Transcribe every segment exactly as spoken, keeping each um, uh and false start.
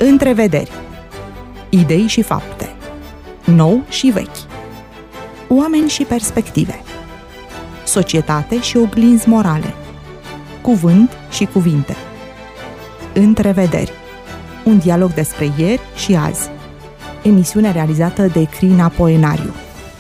Întrevederi. Idei și fapte. Nou și vechi. Oameni și perspective. Societate și oglinzi morale. Cuvânt și cuvinte. Întrevederi. Un dialog despre ieri și azi. Emisiune realizată de Crina Poenariu.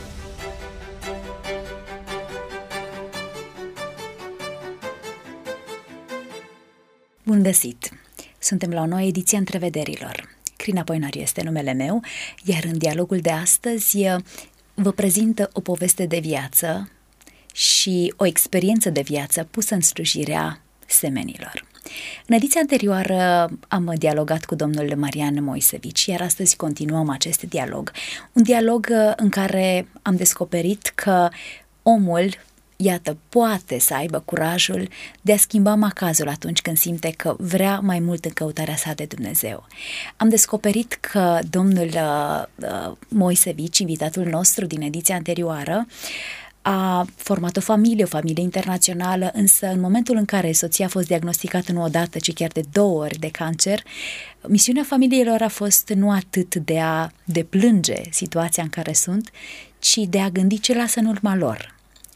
Bun găsit! Suntem la o nouă ediție a Întrevederilor. Crina Poenariu este numele meu, iar în dialogul de astăzi vă prezint o poveste de viață și o experiență de viață pusă în slujirea semenilor. În ediția anterioară am dialogat cu domnul Marian Moisevici, iar astăzi continuăm acest dialog. Un dialog în care am descoperit că omul, iată, poate să aibă curajul de a schimba macazul atunci când simte că vrea mai mult în căutarea sa de Dumnezeu. Am descoperit că domnul uh, Moisevici, invitatul nostru din ediția anterioară, a format o familie, o familie internațională, însă în momentul în care soția a fost diagnosticată nu odată, ci chiar de două ori de cancer, misiunea familiilor a fost nu atât de a deplânge situația în care sunt, ci de a gândi ce lasă în urma lor.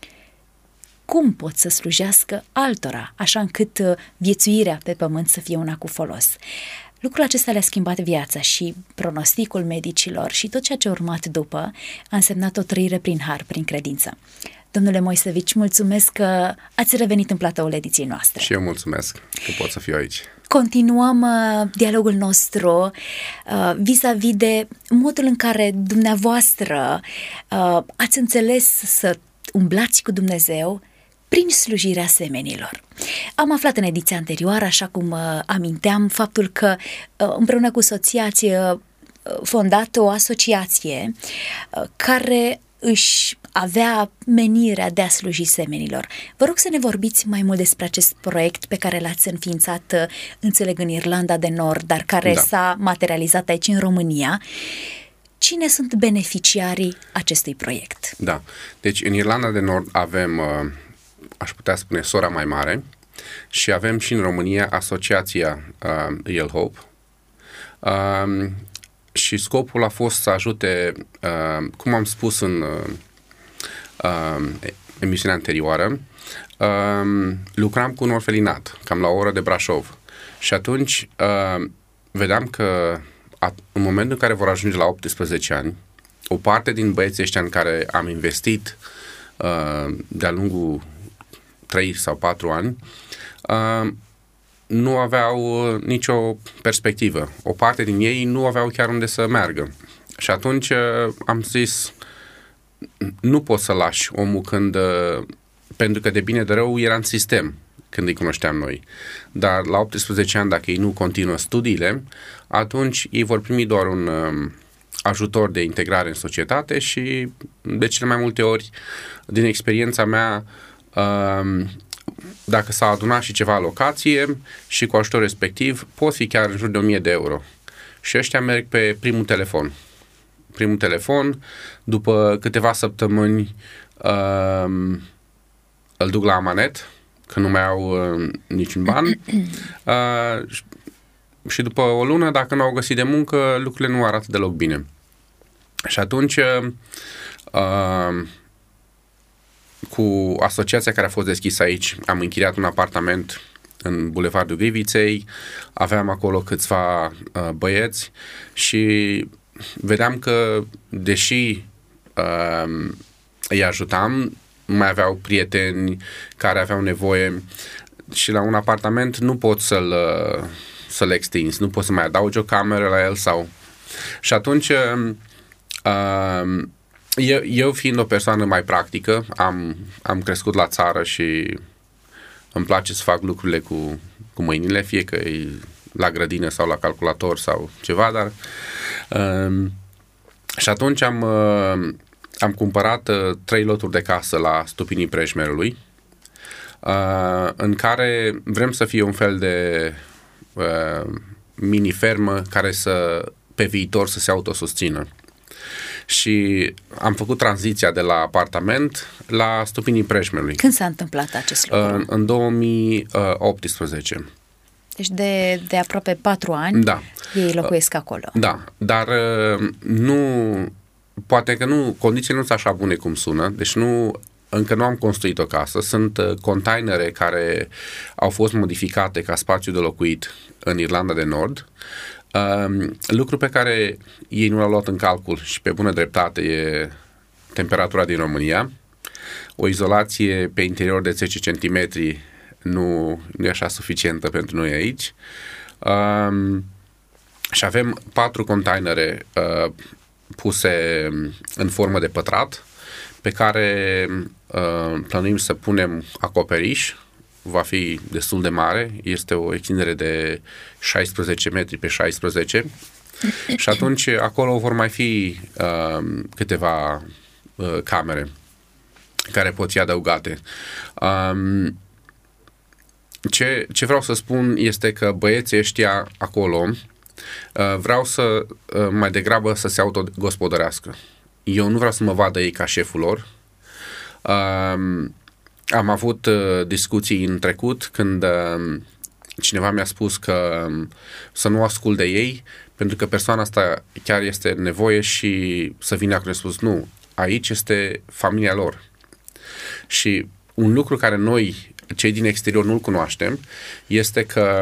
Cum pot să slujească altora, așa încât viețuirea pe pământ să fie una cu folos? Lucrul acesta le-a schimbat viața și pronosticul medicilor și tot ceea ce a urmat după a însemnat o trăire prin har, prin credință. Domnule Moisevici, mulțumesc că ați revenit în platoul ediției noastre. Și eu mulțumesc că pot să fiu aici. Continuăm uh, dialogul nostru uh, vis-a-vis de modul în care dumneavoastră uh, ați înțeles să umblați cu Dumnezeu prin slujirea semenilor. Am aflat în ediția anterioară, așa cum uh, aminteam, faptul că uh, împreună cu soția ați uh, fondat o asociație uh, care își avea menirea de a sluji semenilor. Vă rog să ne vorbiți mai mult despre acest proiect pe care l-ați înființat, uh, înțeleg, în Irlanda de Nord, dar care da. s-a materializat aici în România. Cine sunt beneficiarii acestui proiect? Da, deci în Irlanda de Nord avem, uh, aș putea spune, Sora Mai Mare și avem și în România asociația uh, Real Hope. Uh, și scopul a fost să ajute, uh, cum am spus în uh, uh, emisiunea anterioară, uh, lucram cu un orfelinat, cam la o oră de Brașov. Și atunci uh, vedeam că în momentul în care vor ajunge la optsprezece ani, o parte din băieții ăștia în care am investit uh, de-a lungul trei sau patru ani, uh, nu aveau nicio perspectivă. O parte din ei nu aveau chiar unde să meargă. Și atunci uh, am zis, nu poți să lași omul când, uh, pentru că de bine de rău era în sistem când îi cunoșteam noi. Dar la optsprezece ani, dacă ei nu continuă studiile, atunci ei vor primi doar un uh, ajutor de integrare în societate și de cele mai multe ori, din experiența mea, uh, dacă s-a adunat și ceva alocație și cu ajutor respectiv, pot fi chiar în jur de o mie de euro. Și ăștia merg pe primul telefon. Primul telefon, după câteva săptămâni uh, îl duc la amanet, că nu mai au uh, niciun ban uh, și după o lună, dacă nu au găsit de muncă, lucrurile nu arată deloc bine. Și atunci uh, cu asociația care a fost deschisă aici, am închiriat un apartament în Bulevardul Griviței, aveam acolo câțiva uh, băieți și vedeam că, deși uh, îi ajutam, mai aveau prieteni care aveau nevoie și la un apartament nu pot să-l, să-l extinzi, nu poți să mai adaugi o cameră la el sau... Și atunci, uh, eu, eu fiind o persoană mai practică, am, am crescut la țară și îmi place să fac lucrurile cu, cu mâinile, fie că e la grădină sau la calculator sau ceva, dar... Uh, și atunci am... Uh, Am cumpărat uh, trei loturi de casă la Stupinii Preșmerului, uh, în care vrem să fie un fel de uh, mini-fermă care să, pe viitor, să se autosusțină. Și am făcut tranziția de la apartament la Stupinii Preșmerului. Când s-a întâmplat acest lucru? Uh, în două mii optsprezece. Deci de, de aproape patru ani da. ei locuiesc acolo. Da, dar nu, poate că nu, condițiile nu sunt așa bune cum sună, deci nu, încă nu am construit o casă, sunt containere care au fost modificate ca spațiu de locuit în Irlanda de Nord, lucru pe care ei nu l-au luat în calcul și pe bună dreptate e temperatura din România. O izolație pe interior de zece centimetri nu, nu e așa suficientă pentru noi aici. Um, și avem patru containere uh, puse în formă de pătrat, pe care uh, plănuim să punem acoperiș. Va fi destul de mare, este o extindere de șaisprezece metri pe șaisprezece și atunci acolo vor mai fi uh, câteva uh, camere care pot fi adăugate. Um, ce, ce vreau să spun este că băieții ăștia acolo uh, vreau să uh, mai degrabă să se autogospodărească. Eu nu vreau să mă vadă ei ca șeful lor. Um, am avut uh, discuții în trecut când uh, cineva mi-a spus că um, să nu ascult de ei pentru că persoana asta chiar este în nevoie și să vină acolo. Spus nu, aici este familia lor. Și un lucru care noi, cei din exterior, nu-l cunoaștem, este că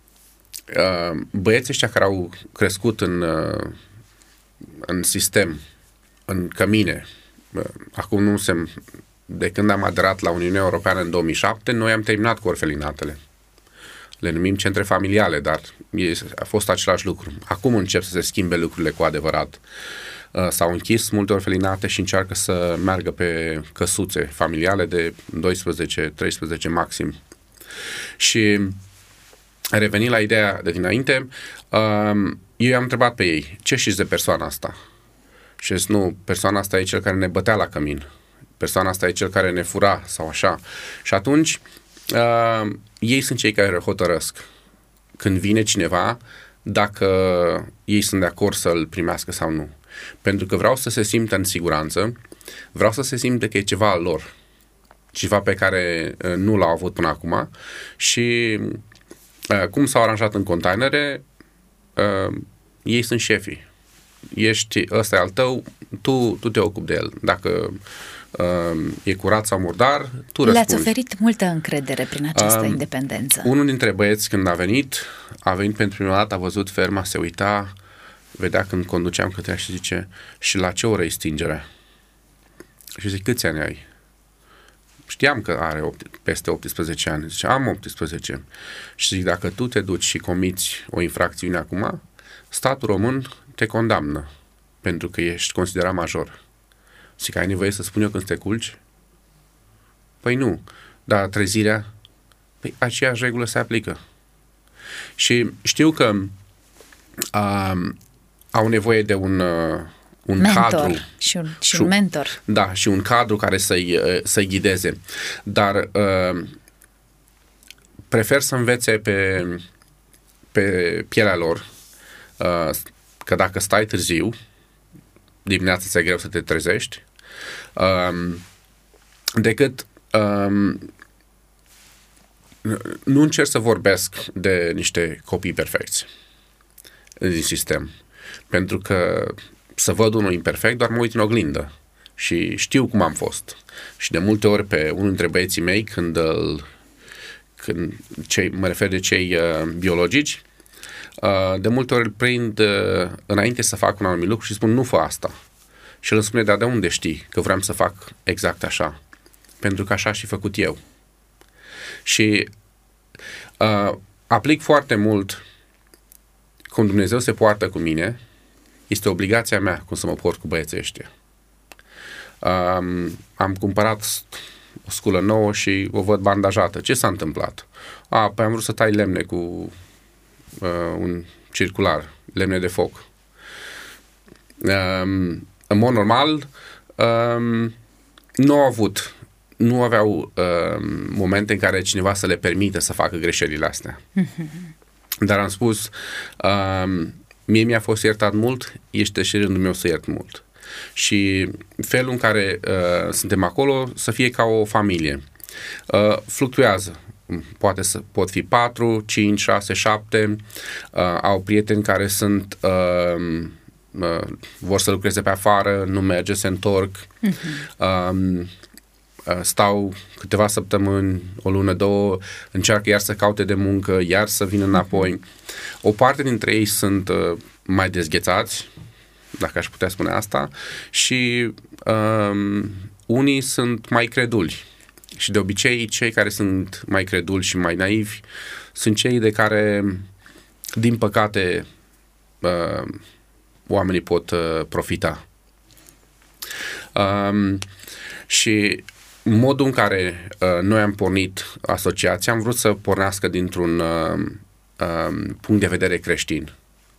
uh, băieții ăștia care au crescut în, uh, în sistem, în cămine, uh, acum nu se... De când am aderat la Uniunea Europeană în două mii șapte, noi am terminat cu orfelinatele. Le numim centre familiale, dar e, a fost același lucru. Acum încep să se schimbe lucrurile cu adevărat. Uh, s-au închis multe orfelinate și încearcă să meargă pe căsuțe familiale de doisprezece treisprezece maxim. Și revenind la ideea de dinainte, uh, eu i-am întrebat pe ei, ce știți de persoana asta? Și zis, nu, persoana asta e cel care ne bătea la cămin. Persoana asta e cel care ne fura sau așa. Și atunci uh, ei sunt cei care hotărăsc când vine cineva dacă ei sunt de acord să-l primească sau nu. Pentru că vreau să se simtă în siguranță, vreau să se simtă că e ceva al lor, ceva pe care uh, nu l-au avut până acum și uh, cum s-au aranjat în containere, uh, ei sunt șefii. Ești, ăsta e al tău, tu, tu te ocupi de el. Dacă uh, e curat sau murdar, tu răspunzi. Le-ați oferit multă încredere prin această uh, independență. Unul dintre băieți, când a venit, a venit pentru prima dată, a văzut ferma, se uita, vedea când conduceam către ea și zice, și la ce oră e stingerea? Și zic, câți ani ai? Știam că are opt, peste optsprezece ani. Zice, am optsprezece. Și zic, dacă tu te duci și comiți o infracțiune acum, statul român te condamnă pentru că ești considerat major. Zic, ai nevoie să spun eu când te culci? Păi nu. Dar trezirea? Păi aceeași regulă se aplică. Și știu că uh, au nevoie de un, uh, un mentor cadru. Și un, și un mentor. Da, și un cadru care să-i, uh, să-i ghideze. Dar uh, prefer să învețe pe, pe pielea lor uh, că dacă stai târziu, dimineața ți-e greu să te trezești, um, decât um, nu încerc să vorbesc de niște copii perfecți din sistem. Pentru că să văd unul imperfect, doar mă uit în oglindă și știu cum am fost. Și de multe ori pe unul dintre băieții mei, când, când cei, mă refer de cei uh, biologici, Uh, de multe ori îl prind uh, înainte să fac un anumit lucru și spun nu fă asta. Și el îmi spune, dar de unde știi că vreau să fac exact așa? Pentru că așa și făcut eu. Și uh, aplic foarte mult cum Dumnezeu se poartă cu mine, este obligația mea cum să mă port cu băieții ăștia. Uh, am cumpărat o sculă nouă și o văd bandajată. Ce s-a întâmplat? A, păi am vrut să tai lemne cu Uh, un circular, lemne de foc. Um, în mod normal, um, nu au avut, nu aveau um, momente în care cineva să le permită să facă greșelile astea. Dar am spus, um, mie mi-a fost iertat mult, este și rândul meu să iert mult. Și felul în care uh, suntem acolo să fie ca o familie. Uh, fluctuează. poate să pot fi patru, cinci, șase, șapte, uh, au prieteni care sunt uh, uh, vor să lucreze pe afară, nu merge, se întorc, uh-huh. uh, stau câteva săptămâni, o lună, două, încearcă iar să caute de muncă, iar să vină înapoi. O parte dintre ei sunt uh, mai dezghețați, dacă aș putea spune asta, și uh, unii sunt mai creduli. Și de obicei, cei care sunt mai creduli și mai naivi sunt cei de care, din păcate, uh, oamenii pot uh, profita. Um, și modul în care uh, noi am pornit asociația, am vrut să pornească dintr-un uh, uh, punct de vedere creștin.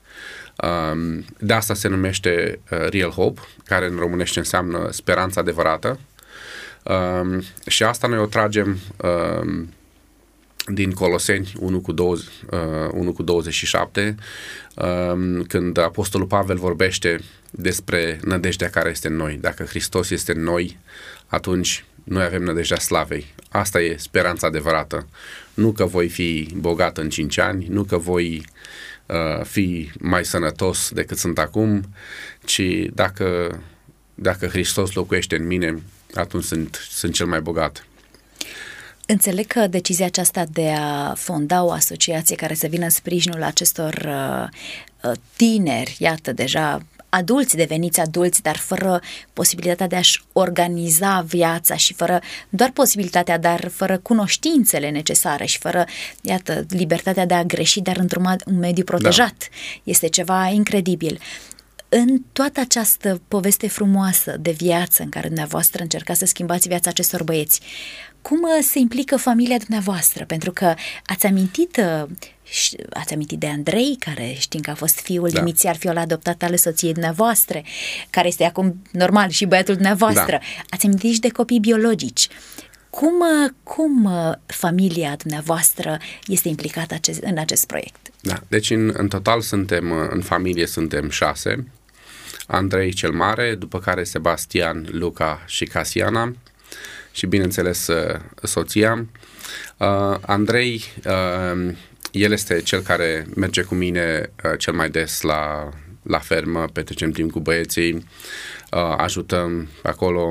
Uh, de asta se numește uh, Real Hope, care în românește înseamnă speranța adevărată. Uh, și asta noi o tragem uh, din Coloseni unu cu douăzeci și șapte, uh, când Apostolul Pavel vorbește despre nădejdea care este în noi. Dacă Hristos este în noi, atunci noi avem nădejdea slavei. Asta e speranța adevărată. Nu că voi fi bogat în cinci ani, nu că voi uh, fi mai sănătos decât sunt acum, ci dacă, dacă Hristos locuiește în mine, atunci sunt, sunt cel mai bogat. Înțeleg că decizia aceasta de a fonda o asociație care să vină în sprijinul acestor uh, tineri, iată, deja adulți, deveniți adulți, dar fără posibilitatea de a-și organiza viața și fără doar posibilitatea, dar fără cunoștințele necesare și fără, iată, libertatea de a greși, dar într-un un mediu protejat. Da. Este ceva incredibil. În toată această poveste frumoasă de viață în care dumneavoastră încercați să schimbați viața acestor băieți, cum se implică familia dumneavoastră? Pentru că ați amintit, ați amintit de Andrei, care știm că a fost fiul da. inițial, fiul adoptat al soției dumneavoastră, care este acum normal și băiatul dumneavoastră. Da. Ați amintit și de copii biologici. Cum, cum familia dumneavoastră este implicată acest, în acest proiect? Da, deci în, în total suntem, în familie suntem șase. Andrei cel mare, după care Sebastian, Luca și Casiana și bineînțeles soția. Uh, Andrei, uh, el este cel care merge cu mine uh, cel mai des la, la fermă, petrecem timp cu băieții, uh, ajutăm acolo.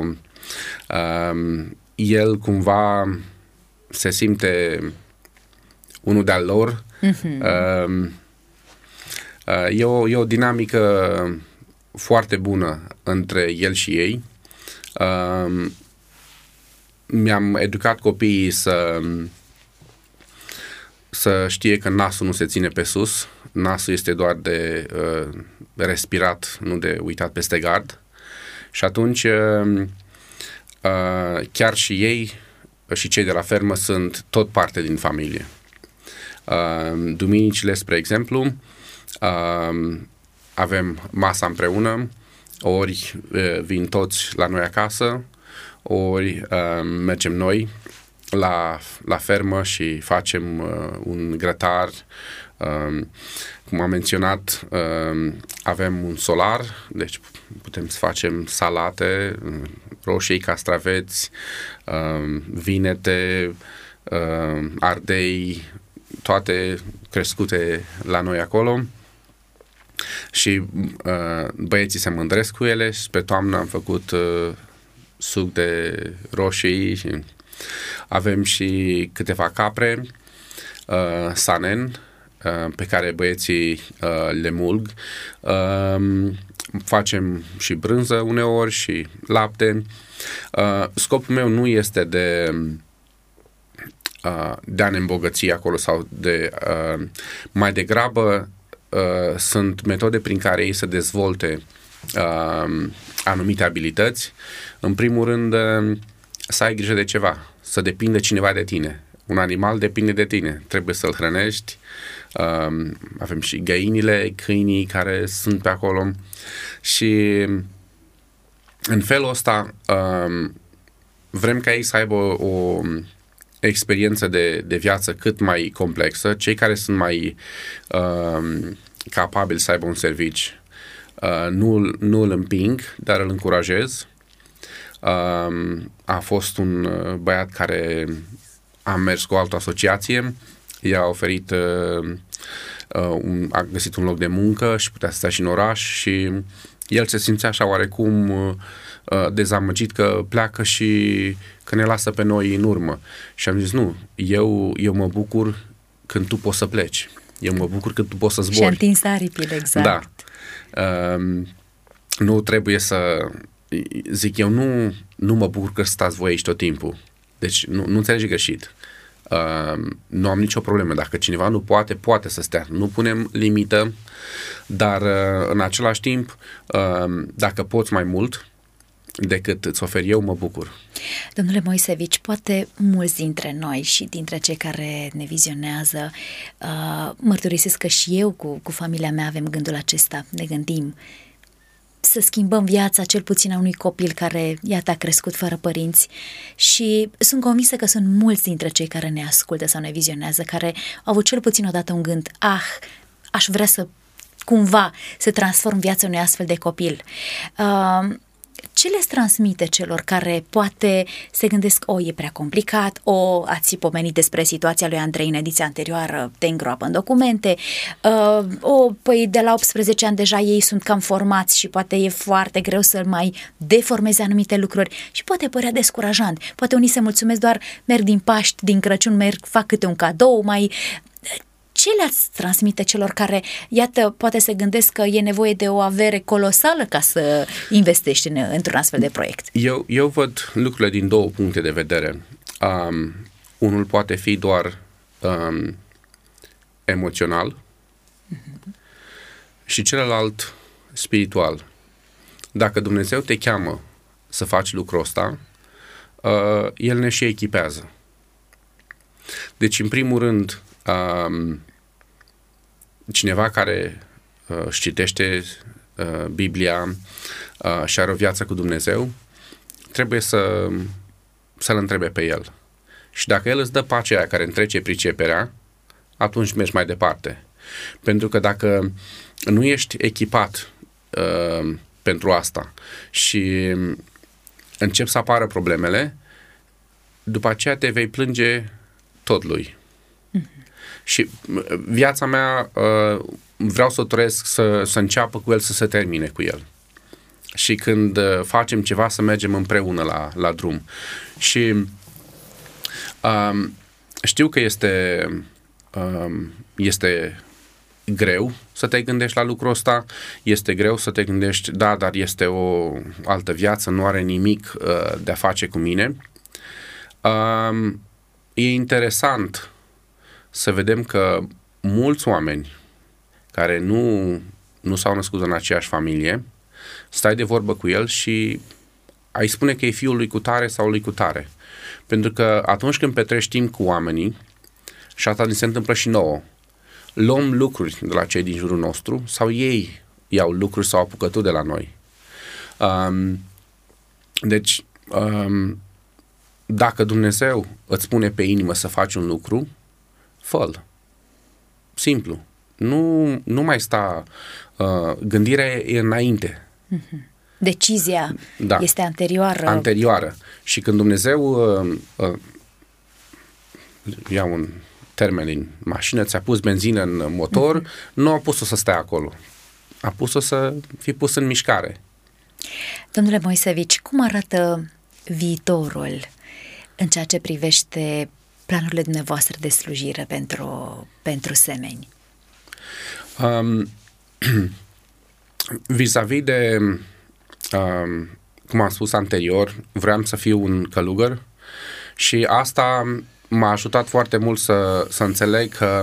Uh, el cumva se simte unul de-al lor. Uh-huh. Uh, uh, e, o, e o dinamică foarte bună între el și ei. Uh, mi-am educat copiii să să știe că nasul nu se ține pe sus, nasul este doar de uh, respirat, nu de uitat peste gard. Și atunci uh, uh, chiar și ei și cei de la fermă sunt tot parte din familie. Uh, duminicile, spre exemplu, uh, avem masa împreună, ori uh, vin toți la noi acasă, ori uh, mergem noi la, la fermă și facem uh, un grătar. Uh, cum am menționat, uh, avem un solar, deci putem să facem salate, roșii, castraveți, uh, vinete, uh, ardei, toate crescute la noi acolo. Și uh, băieții se mândresc cu ele și pe toamnă am făcut uh, suc de roșii și avem și câteva capre, uh, sanen, uh, pe care băieții uh, le mulg. Uh, facem și brânză uneori și lapte. Uh, scopul meu nu este de uh, de a ne îmbogăți acolo sau de uh, mai degrabă uh, sunt metode prin care ei să dezvolte uh, anumite abilități. În primul rând, uh, să ai grijă de ceva, să depinde cineva de tine. Un animal depinde de tine, trebuie să-l hrănești. Uh, avem și găinile, câinii care sunt pe acolo și în felul ăsta uh, vrem ca ei să aibă o, o experiență de, de viață cât mai complexă. Cei care sunt mai uh, capabili să aibă un serviciu uh, nu, nu îl împing, dar îl încurajez. Uh, a fost un băiat care am mers cu o altă asociație, i-a oferit, uh, uh, un, a găsit un loc de muncă și putea să stea și în oraș și el se simțea așa oarecum uh, dezamăgit că pleacă și că ne lasă pe noi în urmă. Și am zis, nu, eu, eu mă bucur când tu poți să pleci. Eu mă bucur când tu poți să zbori. Și întins aripile, exact. Da. Uh, nu trebuie să... Zic eu, nu, nu mă bucur că stați voi aici tot timpul. Deci nu, nu înțelegi greșit. Uh, nu am nicio problemă. Dacă cineva nu poate, poate să stea. Nu punem limită, dar uh, în același timp, uh, dacă poți mai mult decât îți ofer eu, mă bucur. Domnule Moisevici, poate mulți dintre noi și dintre cei care ne vizionează uh, mărturisesc că și eu cu, cu familia mea avem gândul acesta, ne gândim să schimbăm viața cel puțin a unui copil care, iată, a crescut fără părinți și sunt convinsă că sunt mulți dintre cei care ne ascultă sau ne vizionează care au avut cel puțin odată un gând, ah, aș vrea să cumva să transform viața unui astfel de copil. Uh, Ce le transmite celor care poate se gândesc, o, e prea complicat, o, ați pomenit despre situația lui Andrei în ediția anterioară, te îngroapă în documente, uh, o, păi de la optsprezece ani deja ei sunt cam formați și poate e foarte greu să mai deformeze anumite lucruri și poate părea descurajant. Poate unii se mulțumesc doar, merg din Paști, din Crăciun, merg, fac câte un cadou, mai... Ce le-ați transmite celor care, iată, poate se gândesc că e nevoie de o avere colosală ca să investești în, într-un astfel de proiect? Eu, eu văd lucrurile din două puncte de vedere. Um, unul poate fi doar um, emoțional uh-huh. și celălalt spiritual. Dacă Dumnezeu te cheamă să faci lucrul ăsta, uh, El ne și echipează. Deci, în primul rând, Um, cineva care uh, își citește uh, Biblia uh, și are o viață cu Dumnezeu, trebuie să, să-L întrebe pe El. Și dacă El îți dă pacea aia care întrece priceperea, atunci mergi mai departe. Pentru că dacă nu ești echipat uh, pentru asta și încep să apară problemele, după aceea te vei plânge tot lui. Mm-hmm. Și viața mea uh, vreau să o trăiesc, să, să înceapă cu el, să se termine cu el. Și când uh, facem ceva, să mergem împreună la, la drum. Și uh, știu că este, uh, este greu să te gândești la lucrul ăsta, este greu să te gândești, da, dar este o altă viață, nu are nimic uh, de a face cu mine. Uh, e interesant să vedem că mulți oameni care nu, nu s-au născut în aceeași familie, stai de vorbă cu el și ai spune că e fiul lui cutare sau lui cutare. Pentru că atunci când petrești timp cu oamenii, și asta ni se întâmplă și nouă, luăm lucruri de la cei din jurul nostru sau ei iau lucruri sau apucături de la noi. Um, deci, um, dacă Dumnezeu îți pune pe inimă să faci un lucru, fă-l. Simplu. Nu, nu mai sta... Uh, gândirea e înainte. Decizia da. este anterioară. Anterioară. Și când Dumnezeu uh, uh, ia un termen din mașină, ți-a pus benzină în motor, uh-huh. nu a pus-o să stea acolo. A pus-o să fii pus în mișcare. Domnule Moisevici, cum arată viitorul în ceea ce privește planurile dumneavoastră de slujire pentru, pentru semeni? Um, vis-a-vis de, um, cum am spus anterior, vreau să fiu un călugăr și asta m-a ajutat foarte mult să, să înțeleg că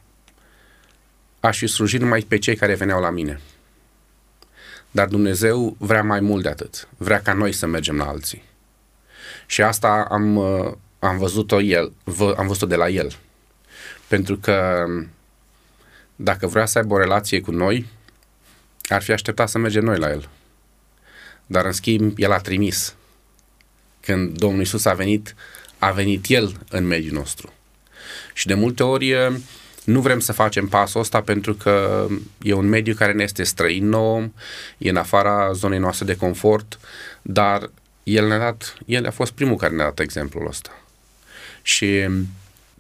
aș fi slujit numai pe cei care veneau la mine. Dar Dumnezeu vrea mai mult de atât. Vrea ca noi să mergem la alții. Și asta am... Am văzut-o el, am văzut-o de la el. Pentru că dacă vrea să aibă o relație cu noi, ar fi așteptat să mergem noi la el. Dar în schimb, el a trimis. Când Domnul Iisus a venit, a venit el în mediul nostru. Și de multe ori nu vrem să facem pasul ăsta pentru că e un mediu care ne este străin nou, e în afara zonei noastre de confort, dar el ne-a dat, el a fost primul care ne-a dat exemplul ăsta. Și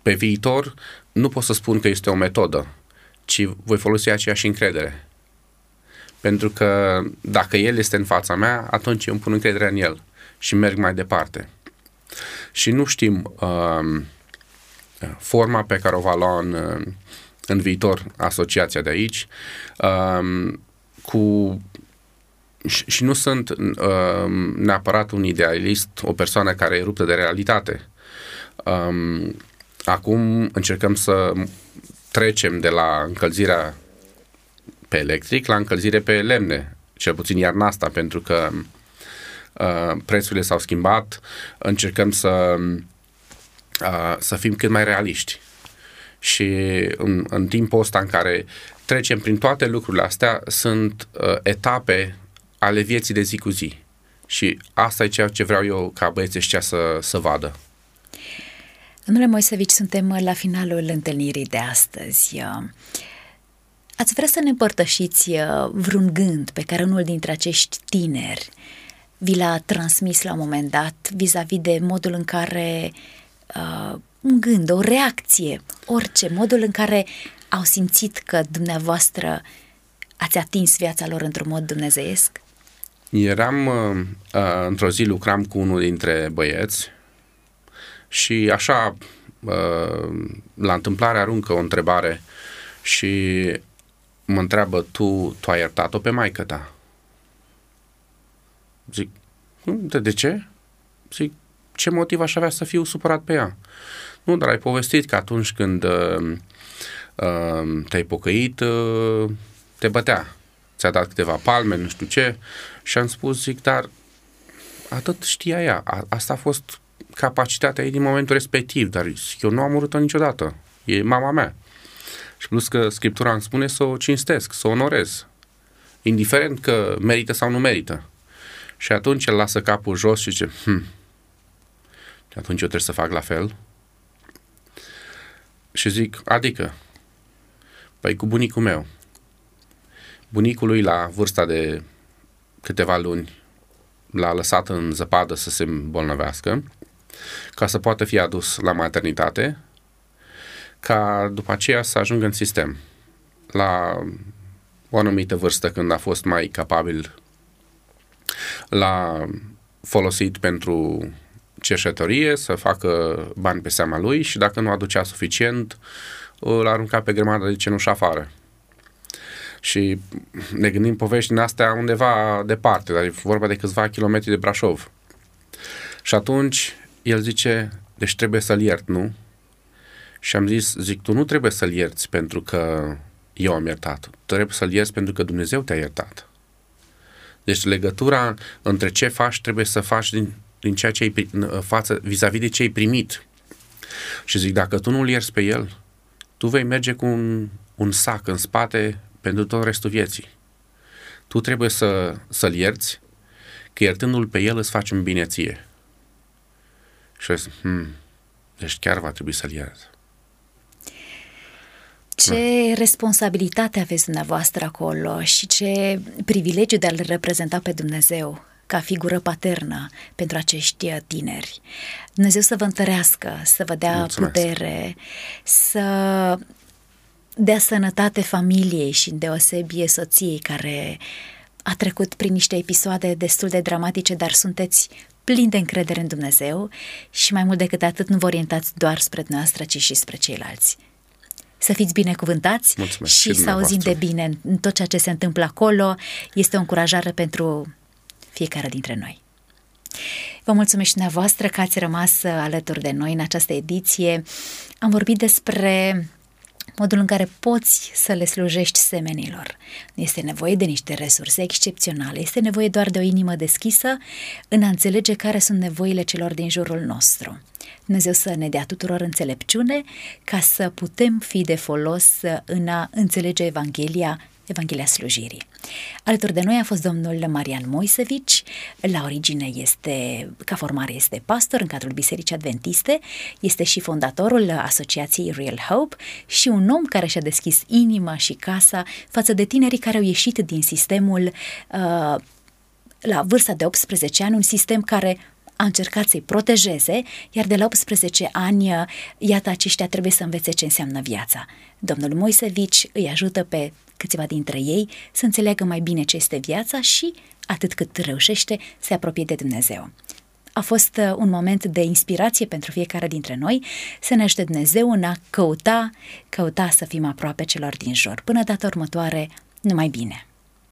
pe viitor nu pot să spun că este o metodă, ci voi folosi aceeași încredere. Pentru că dacă el este în fața mea, atunci eu îmi pun încrederea în el și merg mai departe. Și nu știm uh, forma pe care o va lua în, în viitor asociația de aici, uh, cu, și, și nu sunt uh, neapărat un idealist, o persoană care e ruptă de realitate. Uh, acum încercăm să trecem de la încălzirea pe electric la încălzire pe lemne, cel puțin iarna asta, pentru că uh, prețurile s-au schimbat, încercăm să, uh, să fim cât mai realiști. Și în, în timpul ăsta în care trecem prin toate lucrurile astea, sunt uh, etape ale vieții de zi cu zi. Și asta e ceea ce vreau eu ca băieții ăștia să, să vadă. Domnule Moisevici, suntem la finalul întâlnirii de astăzi. Ați vrea să ne împărtășiți vreun gând pe care unul dintre acești tineri vi l-a transmis la un moment dat vis-a-vis de modul în care uh, un gând, o reacție, orice, modul în care au simțit că dumneavoastră ați atins viața lor într-un mod dumnezeiesc? Eram, uh, uh, într-o zi lucram cu unul dintre băieți și așa, uh, la întâmplare aruncă o întrebare și mă întreabă, tu, tu ai iertat-o pe maică ta? Zic, de, de ce? Zic, ce motiv aș avea să fiu supărat pe ea? Nu, dar ai povestit că atunci când uh, uh, te-ai pocăit, uh, te bătea. Ți-a dat câteva palme, nu știu ce. Și am spus, zic, dar atât știa ea. A, asta a fost capacitatea ei din momentul respectiv, dar zic, eu nu am urât-o niciodată. E mama mea. Și plus că Scriptura îmi spune să o cinstesc, să o onorez, indiferent că merită sau nu merită. Și atunci el lasă capul jos și zice, hm, și atunci eu trebuie să fac la fel. Și zic, adică, păi cu bunicul meu. Bunicul lui la vârsta de câteva luni l-a lăsat în zăpadă să se îmbolnăvească, ca să poată fi adus la maternitate, ca după aceea să ajungă în sistem. La o anumită vârstă, când a fost mai capabil, l-a folosit pentru cerșetorie, să facă bani pe seama lui și dacă nu aducea suficient, l-a aruncat pe grămadă de cenușă afară. Și ne gândim povești din astea undeva departe, dar e vorba de câțiva kilometri de Brașov. Și atunci el zice, deci trebuie să-l iert, nu? Și am zis, zic, tu nu trebuie să-l ierți pentru că eu am iertat. Trebuie să-l ierți pentru că Dumnezeu te-a iertat. Deci legătura între ce faci trebuie să faci din, din ceea ce ai față, vis-a-vis de ce ai primit. Și zic, dacă tu nu-l ierți pe el, tu vei merge cu un, un sac în spate pentru tot restul vieții. Tu trebuie să, să-l ierți, că iertându-l pe el îți faci un bine ție. Și zic, hmm, deci chiar va trebui să-l iert. Ce responsabilitate aveți dumneavoastră acolo și ce privilegiu de a-L reprezenta pe Dumnezeu ca figură paternă pentru acești tineri. Dumnezeu să vă întărească, să vă dea Mulțumesc. putere, să dea sănătate familiei și îndeosebi soției care a trecut prin niște episoade destul de dramatice, dar sunteți plini de încredere în Dumnezeu și mai mult decât atât nu vă orientați doar spre dumneavoastră, ci și spre ceilalți. Să fiți binecuvântați. Mulțumesc. și, și să auzim de bine în tot ceea ce se întâmplă acolo. Este o încurajare pentru fiecare dintre noi. Vă mulțumesc și dumneavoastră că ați rămas alături de noi în această ediție. Am vorbit despre modul în care poți să le slujești semenilor. Nu este nevoie de niște resurse excepționale, este nevoie doar de o inimă deschisă în a înțelege care sunt nevoile celor din jurul nostru. Dumnezeu să ne dea tuturor înțelepciune ca să putem fi de folos în a înțelege Evanghelia, Evanghelia slujirii. Alături de noi a fost domnul Marian Moisevici, la origine este, ca formare este pastor în cadrul Bisericii Adventiste, este și fondatorul asociației Real Hope și un om care și-a deschis inima și casa față de tinerii care au ieșit din sistemul uh, la vârsta de optsprezece ani, un sistem care a încercat să-i protejeze, iar de la optsprezece ani, iată, aceștia trebuie să învețe ce înseamnă viața. Domnul Moisevici îi ajută pe câțiva dintre ei să înțeleagă mai bine ce este viața și, atât cât reușește, se apropie de Dumnezeu. A fost un moment de inspirație pentru fiecare dintre noi, să ne ajute Dumnezeu în a căuta, căuta să fim aproape celor din jur. Până data următoare, numai bine!